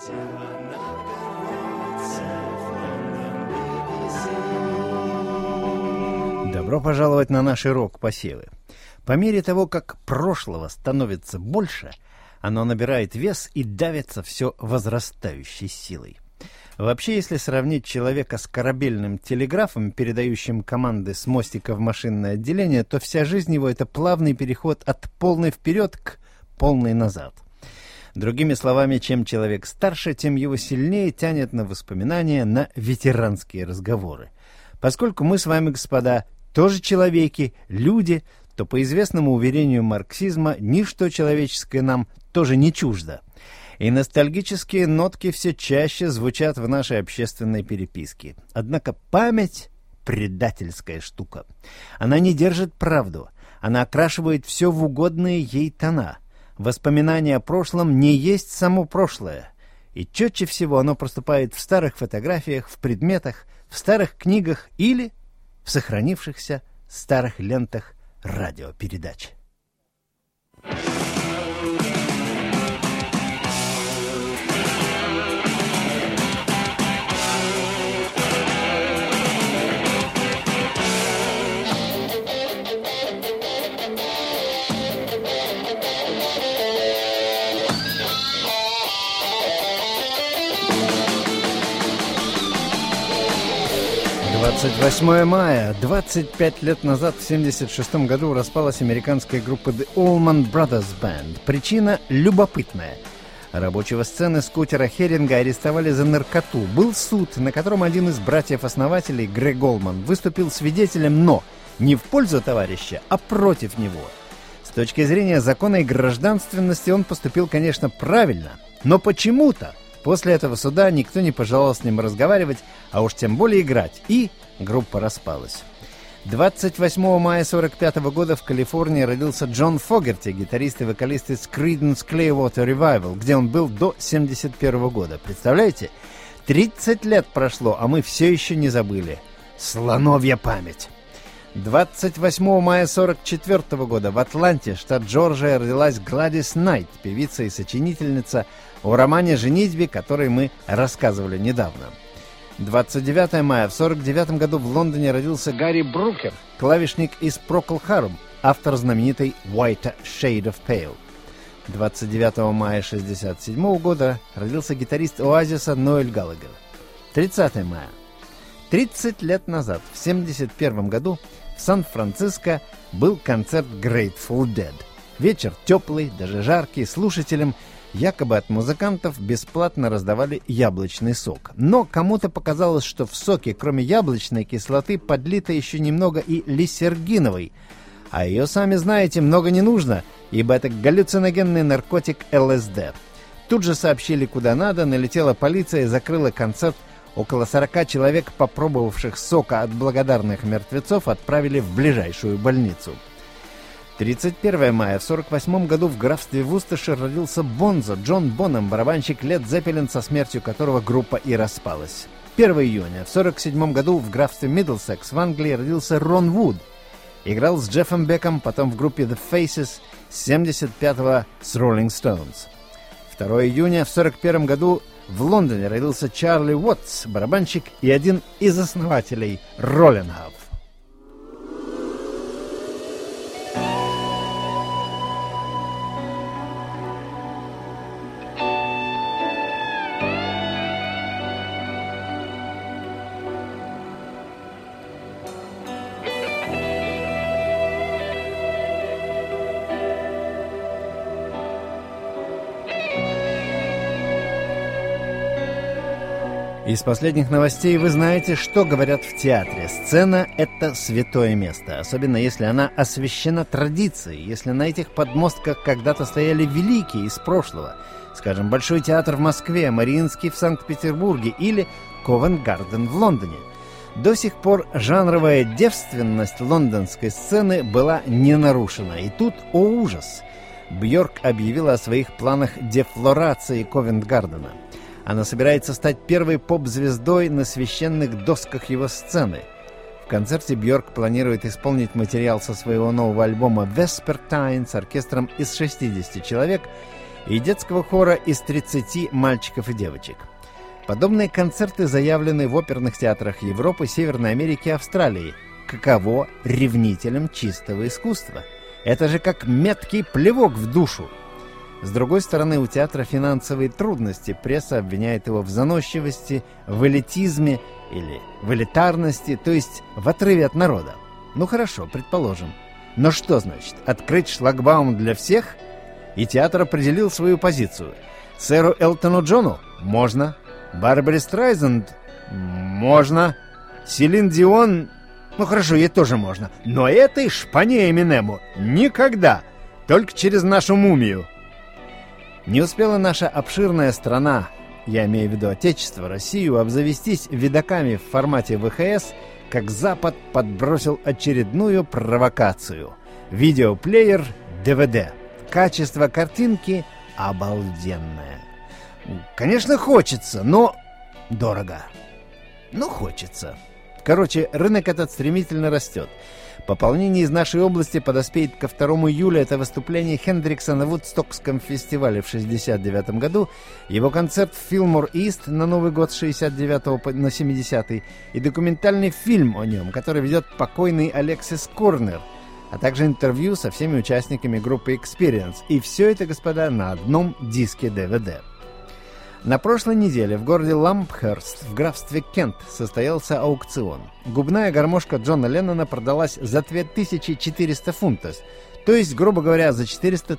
Добро пожаловать на наши рок-посевы. По мере того, как прошлого становится больше, оно набирает вес и давится все возрастающей силой. Вообще, если сравнить человека с корабельным телеграфом, передающим команды с мостика в машинное отделение, то вся жизнь его — это плавный переход от полной вперед к полной назад. Другими словами, чем человек старше, тем его сильнее тянет на воспоминания, на ветеранские разговоры. Поскольку мы с вами, господа, тоже человеки, люди, то по известному уверению марксизма ничто человеческое нам тоже не чуждо. И ностальгические нотки все чаще звучат в нашей общественной переписке. Однако память — предательская штука. Она не держит правду, она окрашивает все в угодные ей тона. Воспоминание о прошлом не есть само прошлое. И четче всего оно проступает в старых фотографиях, в предметах, в старых книгах или в сохранившихся старых лентах радиопередач. Двадцать 28 мая. 25 лет назад, в 1976 году, распалась американская группа The Allman Brothers Band. Причина любопытная. Рабочего сцены скутера Херинга арестовали за наркоту. Был суд, на котором один из братьев-основателей, Грег Олман, выступил свидетелем, но не в пользу товарища, а против него. С точки зрения закона и гражданственности он поступил, конечно, правильно, но почему-то после этого суда никто не пожелал с ним разговаривать, а уж тем более играть, и группа распалась. 28 мая 1945 года в Калифорнии родился Джон Фогерти, гитарист и вокалист из Creedence Clearwater Revival, где он был до 1971 года. Представляете? 30 лет прошло, а мы все еще не забыли. Слоновья память. 28 мая 1944 года в Атланте, штат Джорджия, родилась Гладис Найт, певица и сочинительница, о романе «Женитьбе», который мы рассказывали недавно. 29 мая в 1949 году в Лондоне родился Гарри Брукер, клавишник из Procol Harum, автор знаменитой «White Shade of Pale». 29 мая 1967 года родился гитарист Оазиса Ноэль Галлагер. 30 мая. 30 лет назад, в 1971 году, в Сан-Франциско был концерт Grateful Dead. Вечер теплый, даже жаркий, слушателям якобы от музыкантов бесплатно раздавали яблочный сок. Но кому-то показалось, что в соке, кроме яблочной кислоты, подлито еще немного и лисергиновой. А ее, сами знаете, много не нужно, ибо это галлюциногенный наркотик ЛСД. Тут же сообщили куда надо, налетела полиция и закрыла концерт. Около 40 человек, попробовавших сока от благодарных мертвецов, отправили в ближайшую больницу. 31 мая. В 1948 году в графстве Вусташир родился Бонзо, Джон Бонем, барабанщик Led Zeppelin, со смертью которого группа и распалась. 1 июня. В 1947 году в графстве Миддлсекс в Англии родился Рон Вуд. Играл с Джеффом Беком, потом в группе The Faces, с 75-го с Rolling Stones. 2 июня. В 1941 году в Лондоне родился Чарли Уоттс, барабанщик и один из основателей Rolling House. Из последних новостей вы знаете, что говорят в театре. Сцена — это святое место, особенно если она освящена традицией, если на этих подмостках когда-то стояли великие из прошлого, скажем, Большой театр в Москве, Мариинский в Санкт-Петербурге или Ковент-Гарден в Лондоне. До сих пор жанровая девственность лондонской сцены была не нарушена. И тут, о ужас, Бьорк объявила о своих планах дефлорации Ковент-Гардена. Она собирается стать первой поп-звездой на священных досках его сцены. В концерте Бьорк планирует исполнить материал со своего нового альбома «Vespertine» с оркестром из 60 человек и детского хора из 30 мальчиков и девочек. Подобные концерты заявлены в оперных театрах Европы, Северной Америки и Австралии. Каково ревнителям чистого искусства? Это же как меткий плевок в душу. С другой стороны, у театра финансовые трудности. Пресса обвиняет его в заносчивости, в элитизме или в элитарности, то есть в отрыве от народа. Ну хорошо, предположим. Но что значит? Открыть шлагбаум для всех? И театр определил свою позицию. Сэру Элтону Джону? Можно. Барбаре Страйзанд? Можно. Селин Дион? Ну хорошо, ей тоже можно. Но этой шпане Эминему никогда. Только через нашу мумию. Не успела наша обширная страна, я имею в виду Отечество, Россию, обзавестись видоками в формате ВХС, как Запад подбросил очередную провокацию. Видеоплеер DVD. Качество картинки обалденное. Конечно, хочется, но дорого. Но хочется. Короче, рынок этот стремительно растет. Пополнение из нашей области подоспеет ко 2 июля. Это выступление Хендрикса на Вудстокском фестивале в 1969 году, его концерт в Филлмор Ист на Новый год с 69 на 70 и документальный фильм о нем, который ведет покойный Алексис Корнер, а также интервью со всеми участниками группы Experience. И все это, господа, на одном диске DVD. На прошлой неделе в городе Лампхерст в графстве Кент состоялся аукцион. Губная гармошка Джона Леннона продалась за 2400 фунтов, то есть, грубо говоря, за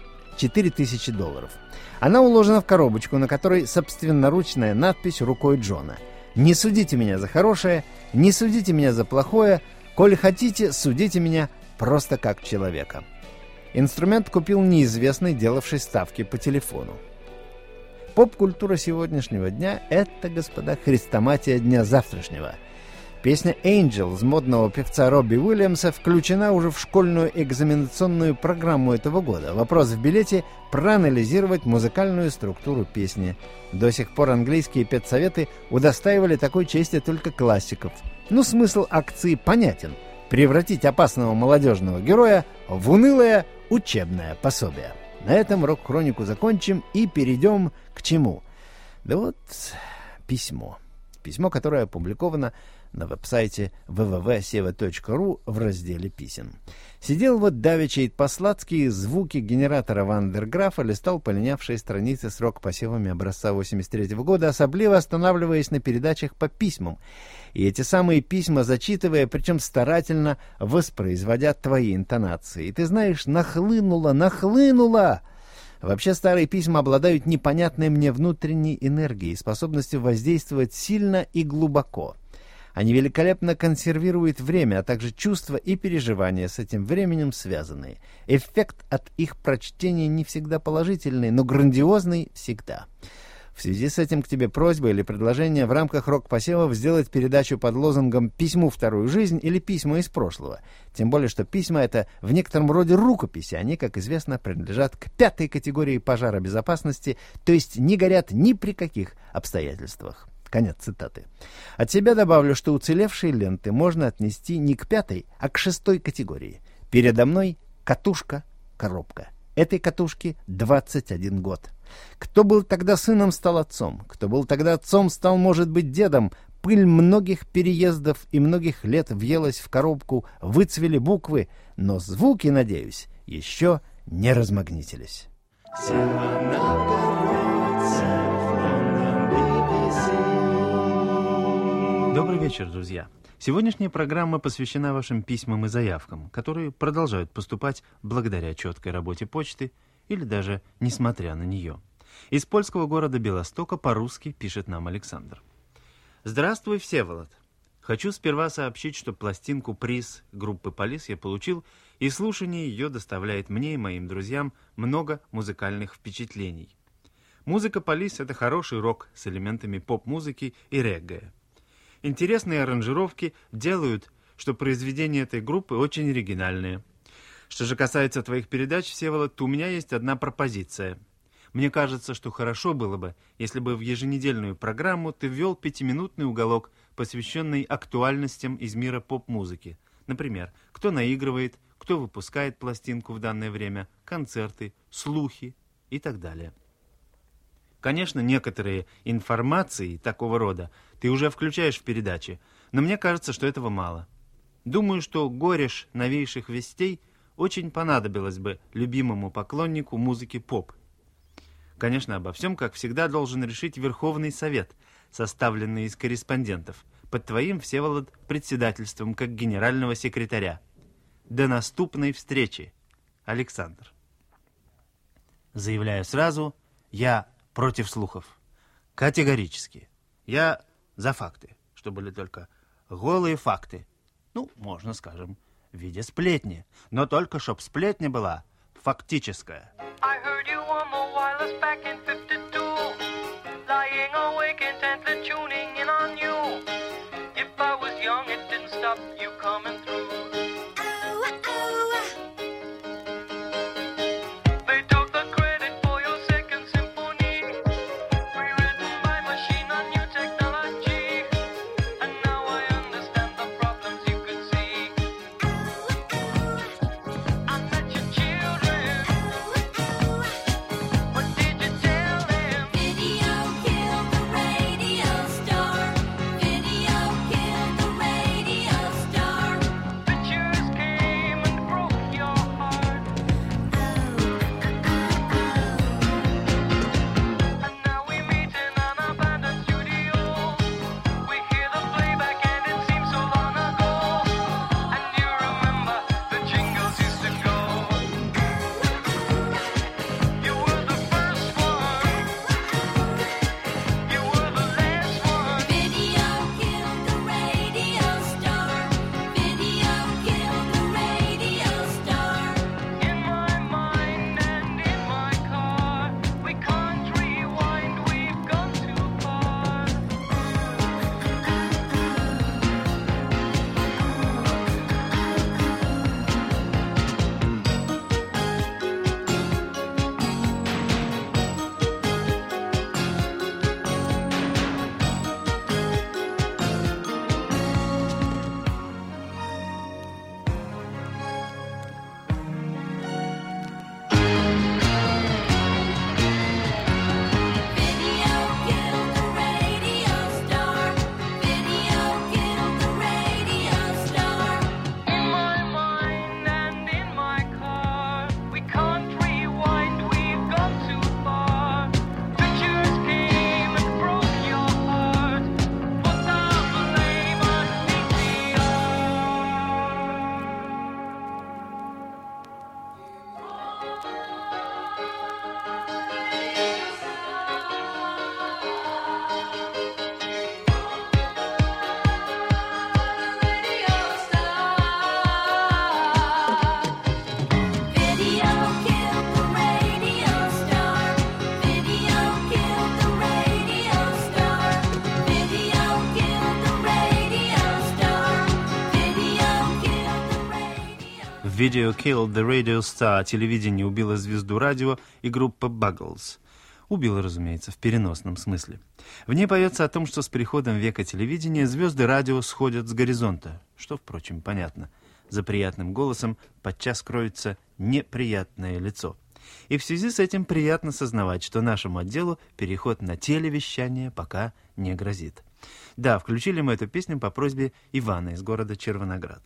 4000 долларов. Она уложена в коробочку, на которой собственноручная надпись рукой Джона. «Не судите меня за хорошее, не судите меня за плохое, коли хотите, судите меня просто как человека». Инструмент купил неизвестный, делавший ставки по телефону. Поп-культура сегодняшнего дня – это, господа, хрестоматия дня завтрашнего. Песня «Angels» модного певца Робби Уильямса включена уже в школьную экзаменационную программу этого года. Вопрос в билете – проанализировать музыкальную структуру песни. До сих пор английские педсоветы удостаивали такой чести только классиков. Но смысл акции понятен – превратить опасного молодежного героя в унылое учебное пособие. На этом рок-хронику закончим и перейдем к чему? Да вот письмо. Письмо, которое опубликовано на веб-сайте www.seva.ru в разделе «Писем». Сидел вот давеча и по-сладски звуки генератора Вандерграфа листал полинявшие страницы с рок-посевами образца 83 года, особливо останавливаясь на передачах по письмам. И эти самые письма зачитывая, причем старательно воспроизводя твои интонации. И ты знаешь, нахлынуло! Вообще старые письма обладают непонятной мне внутренней энергией, способностью воздействовать сильно и глубоко. Они великолепно консервируют время, а также чувства и переживания с этим временем связанные. Эффект от их прочтения не всегда положительный, но грандиозный всегда. В связи с этим к тебе просьба или предложение в рамках рок-посевов сделать передачу под лозунгом «Письму вторую жизнь» или «Письма из прошлого». Тем более, что письма — это в некотором роде рукописи. Они, как известно, принадлежат к 5-й категории пожаробезопасности, то есть не горят ни при каких обстоятельствах. Конец цитаты. От себя добавлю, что уцелевшие ленты можно отнести не к 5-й, а к 6-й категории. Передо мной катушка-коробка. Этой катушке 21 год. Кто был тогда сыном, стал отцом. Кто был тогда отцом, стал, может быть, дедом. Пыль многих переездов и многих лет въелась в коробку, выцвели буквы, но звуки, надеюсь, еще не размагнитились. Добрый вечер, друзья. Сегодняшняя программа посвящена вашим письмам и заявкам, которые продолжают поступать благодаря четкой работе почты или даже несмотря на нее. Из польского города Белостока по-русски пишет нам Александр. Здравствуй, Всеволод. Хочу сперва сообщить, что пластинку «Приз» группы «Полис» я получил, и слушание ее доставляет мне и моим друзьям много музыкальных впечатлений. Музыка «Полис» — это хороший рок с элементами поп-музыки и реггаe. Интересные аранжировки делают, что произведения этой группы очень оригинальные. Что же касается твоих передач, Всеволод, то у меня есть одна пропозиция. Мне кажется, что хорошо было бы, если бы в еженедельную программу ты ввел 5-минутный уголок, посвященный актуальностям из мира поп-музыки. Например, кто наигрывает, кто выпускает пластинку в данное время, концерты, слухи и так далее. Конечно, некоторые информации такого рода ты уже включаешь в передачи, но мне кажется, что этого мало. Думаю, что гореш новейших вестей очень понадобилось бы любимому поклоннику музыки поп. Конечно, обо всем, как всегда, должен решить Верховный Совет, составленный из корреспондентов, под твоим, Всеволод, председательством как генерального секретаря. До наступной встречи, Александр. Заявляю сразу, я против слухов. Категорически. Я за факты, что были только голые факты. Ну, можно, скажем, в виде сплетни. Но только чтоб сплетня была фактическая. I heard you on the wireless back in 52, lying awake intently tuning in on you. If I was young, it didn't stop you coming through. They took the credit for your second symphony, rewritten by machine on new technology. And now I understand the problems you could see. I met your children. What did you tell them? Video killed the radio star. Video killed the radio star. Pictures came and broke your heart. And now we meet in an abandoned studio. We hear the playback and it seems so long ago. And you remember the jingles used to go. You were the first one. You were the last one. Video killed the radio star. Video killed the radio star. In my mind and in my car, we can't rewind, we've gone too far. Video killed the radio star. Video killed the radio star. In my mind and in my car, we can't rewind, we've gone too far. Pictures came and broke your heart. Put the blame on VCR. Video killed the radio star. Video killed the radio star. Video killed the radio star. Video killed the radio. Video Killed the Radio Star. Телевидение убило звезду радио и группа Buggles. Убило, разумеется, в переносном смысле. В ней поется о том, что с приходом века телевидения звезды радио сходят с горизонта, что, впрочем, понятно. За приятным голосом подчас кроется неприятное лицо. И в связи с этим приятно сознавать, что нашему отделу переход на телевещание пока не грозит. Да, включили мы эту песню по просьбе Ивана из города Червоноград.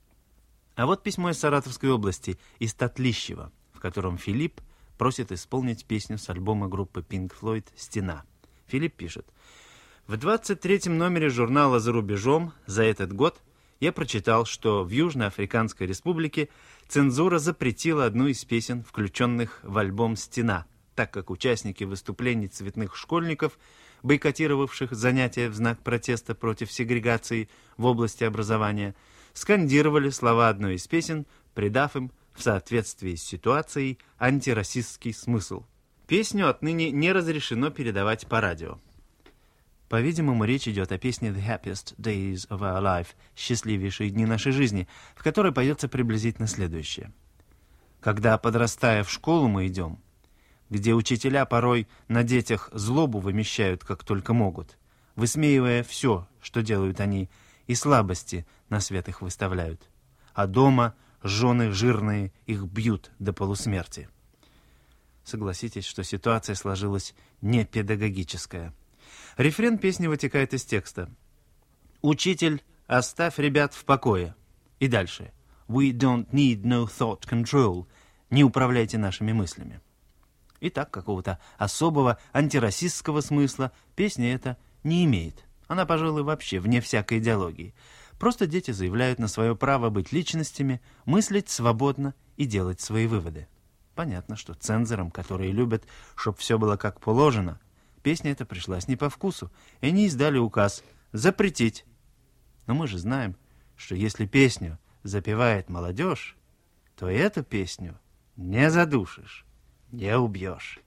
А вот письмо из Саратовской области, из Татлищева, в котором Филипп просит исполнить песню с альбома группы Pink Floyd «Стена». Филипп пишет: «В 23-м номере журнала «За рубежом» за этот год я прочитал, что в Южноафриканской республике цензура запретила одну из песен, включенных в альбом «Стена», так как участники выступлений цветных школьников, бойкотировавших занятия в знак протеста против сегрегации в области образования, скандировали слова одной из песен, придав им в соответствии с ситуацией антирасистский смысл. Песню отныне не разрешено передавать по радио». По-видимому, речь идет о песне «The Happiest Days of Our Life» «Счастливейшие дни нашей жизни», в которой поется приблизительно следующее. «Когда, подрастая, в школу мы идем, где учителя порой на детях злобу вымещают, как только могут, высмеивая все, что делают они, и слабости на свет их выставляют, а дома жены жирные их бьют до полусмерти. Согласитесь, что ситуация сложилась не педагогическая. Рефрен песни вытекает из текста. «Учитель, оставь ребят в покое». И дальше. «We don't need no thought control». «Не управляйте нашими мыслями». Итак, какого-то особого антирасистского смысла песня эта не имеет. Она, пожалуй, вообще вне всякой идеологии. Просто дети заявляют на свое право быть личностями, мыслить свободно и делать свои выводы. Понятно, что цензорам, которые любят, чтобы все было как положено, песня эта пришлась не по вкусу, и они издали указ запретить. Но мы же знаем, что если песню запевает молодежь, то эту песню не задушишь, не убьешь.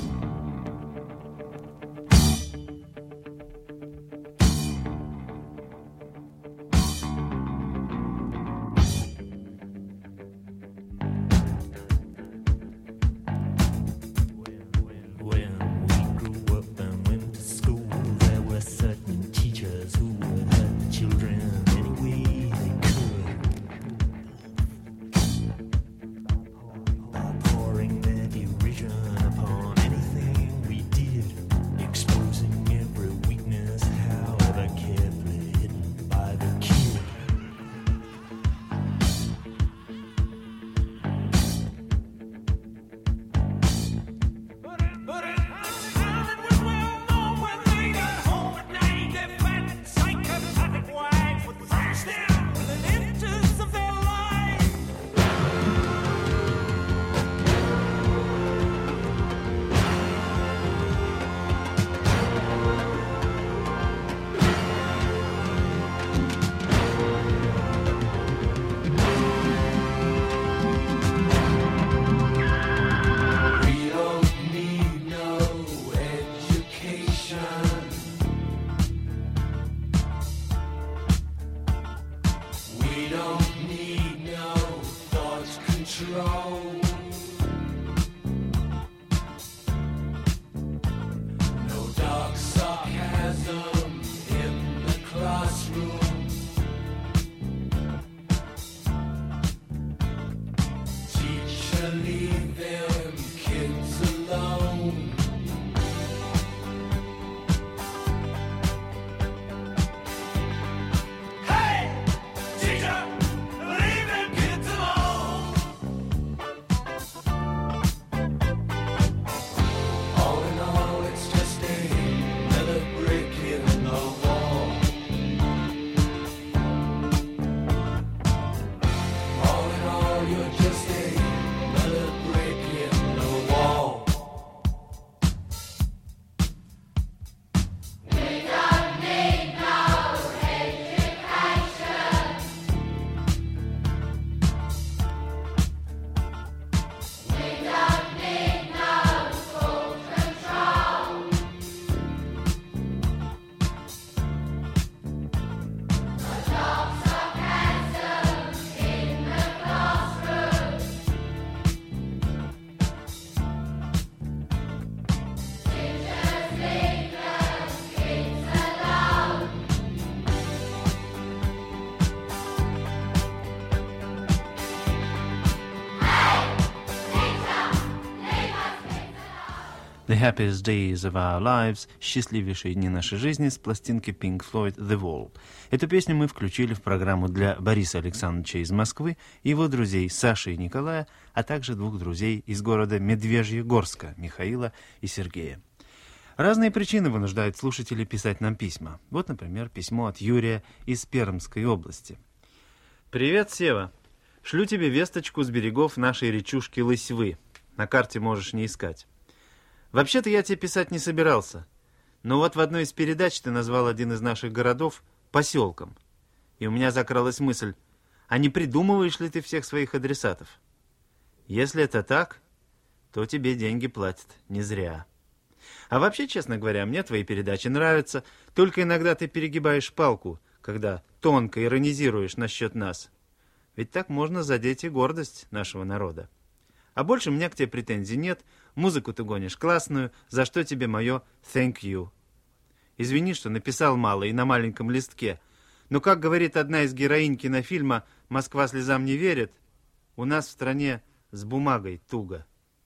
When we grew up and went to school, there were certain teachers who would hurt the children any way they could, by pouring their derision upon anything we did, exposing every weakness, however carefully hidden by the kid. But it was well known when they got home at night, their fat, psychopathic wives would thrash them with an inches of their life. We don't need no education. We don't need no thought control. No dark sarcasm in the classroom. Teacher, leave them kids alone. Hey, teacher, leave them kids alone. All in all, it's just another brick in the wall. All in all, you're just another brick in the wall. The Happiest Days of Our Lives, счастливейшие дни нашей жизни, с пластинки Pink Floyd The Wall. Эту песню мы включили в программу для Бориса Александровича из Москвы, его друзей Саши и Николая, а также двух друзей из города Медвежьегорска, Михаила и Сергея. Разные причины вынуждают слушателей писать нам письма. Вот, например, письмо от Юрия из Пермской области. «Привет, Сева. Шлю тебе весточку с берегов нашей речушки Лысьвы. На карте можешь не искать. Вообще-то я тебе писать не собирался, но вот в одной из передач ты назвал один из наших городов поселком. И у меня закралась мысль, а не придумываешь ли ты всех своих адресатов? Если это так, то тебе деньги платят не зря. А вообще, честно говоря, мне твои передачи нравятся, только иногда ты перегибаешь палку, когда тонко иронизируешь насчет нас. Ведь так можно задеть и гордость нашего народа. А больше у меня к тебе претензий нет, музыку ты гонишь классную, за что тебе мое thank you. Извини, что написал мало и на маленьком листке, но, как говорит одна из героинь кинофильма «Москва слезам не верит», у нас в стране с бумагой туго.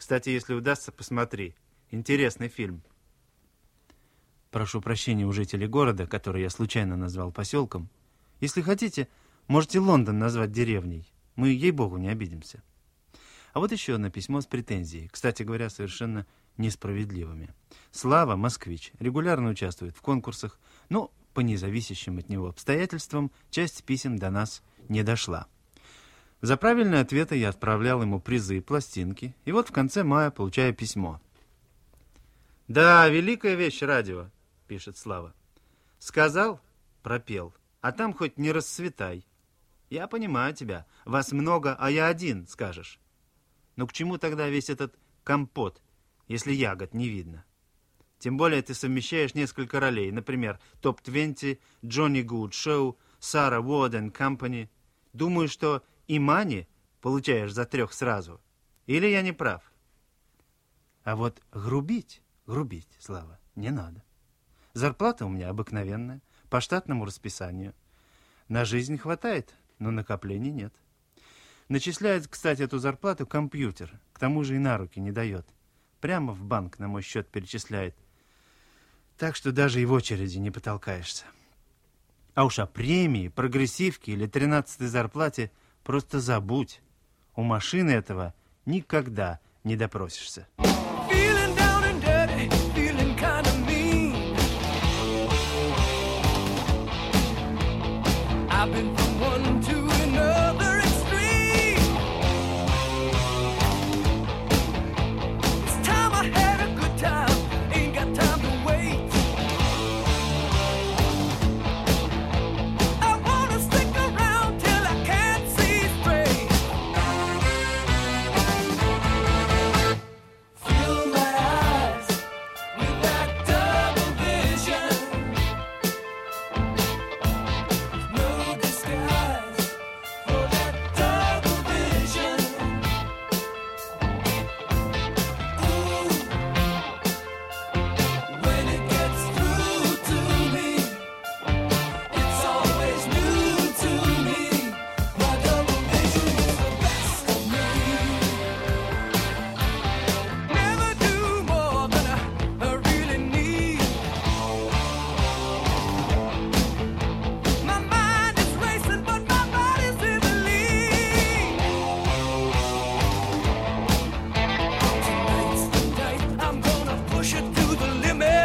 Кстати, если удастся, посмотри. Интересный фильм. Прошу прощения у жителей города, который я случайно назвал поселком. Если хотите, можете Лондон назвать деревней. Мы, ей-богу, не обидимся. А вот еще одно письмо с претензией, кстати говоря, совершенно несправедливыми. Слава, москвич, регулярно участвует в конкурсах, но по независящим от него обстоятельствам часть писем до нас не дошла. За правильные ответы я отправлял ему призы и пластинки, и вот в конце мая получаю письмо. «Да, великая вещь радио», — пишет Слава. «Сказал, пропел, а там хоть не расцветай. Я понимаю тебя, вас много, а я один, скажешь. Но к чему тогда весь этот компот, если ягод не видно? Тем более ты совмещаешь несколько ролей, например, ТОП-20, Джонни Гуд Шоу, Сара Уорд энд Компани. Думаю, что и мани получаешь за 3 сразу. Или я не прав? А вот грубить, Слава, не надо. Зарплата у меня обыкновенная, по штатному расписанию. На жизнь хватает, но накоплений нет. Начисляет, кстати, эту зарплату компьютер, к тому же и на руки не дает. Прямо в банк на мой счет перечисляет. Так что даже и в очереди не потолкаешься. А уж о премии, прогрессивке или 13-й зарплате просто забудь. У машины этого никогда не допросишься. Feeling down and dirty, feeling kind of mean. I've been from one to another extreme. This time I had a good time, ain't got time to wait. I wanna stick around till I can't see straight. Fill my eyes with that double vision. No disguise for that double vision. Ooh, when it gets through to me, it's always new to me. My double vision is the best of me. Never do more than I really need. My mind is racing, but my body's in the lead. Tonight's the night I'm gonna push it to the limit.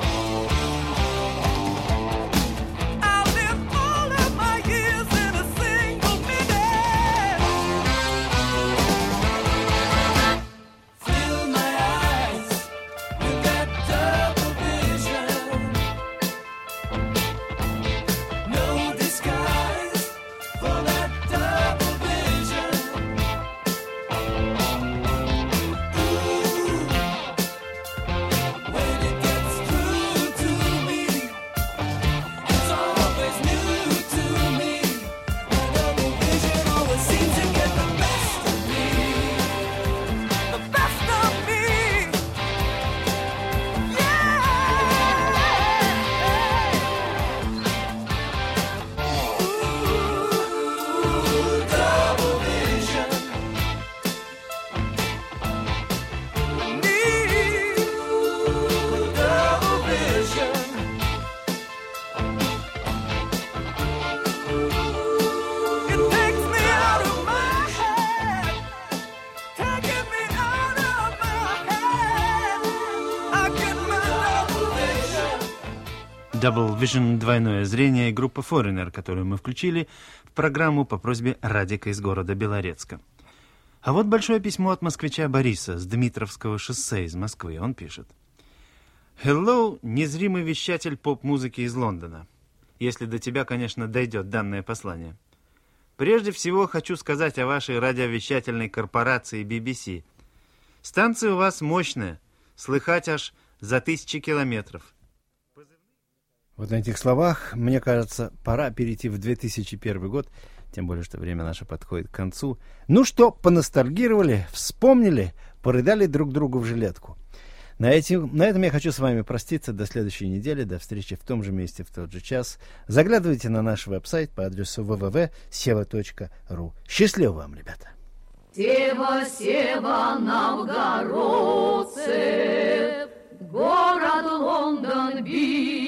I'll live all of my years in a single minute. Fill my eyes with that double vision. No disguise for that double vision. Ooh, when it gets through to me, it's always new to me. My double vision always seems to get the best of me. The best of me. Ooh, double vision. Need double vision. It takes me out of my head, taking me out of my head. I get my double vision. Double Vision, двойное зрение, группа Foreigner, которую мы включили в программу по просьбе Радика из города Белорецка. А вот большое письмо от москвича Бориса с Дмитровского шоссе из Москвы. Он пишет. «Hello, незримый вещатель поп-музыки из Лондона. Если до тебя, конечно, дойдет данное послание. Прежде всего хочу сказать о вашей радиовещательной корпорации BBC. Станция у вас мощная, слыхать аж за 1000 километров. Вот на этих словах, мне кажется, пора перейти в 2001 год, тем более, что время наше подходит к концу. Ну что, поностальгировали, вспомнили, порыдали друг другу в жилетку. На этом я хочу с вами проститься до следующей недели, до встречи в том же месте, в тот же час. Заглядывайте на наш веб-сайт по адресу www.seva.ru. Счастливо вам, ребята! Тева-сева новгородцев, город Лондон бит.